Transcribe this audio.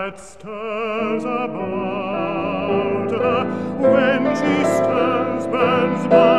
that stirs about her. When she stirs, burns by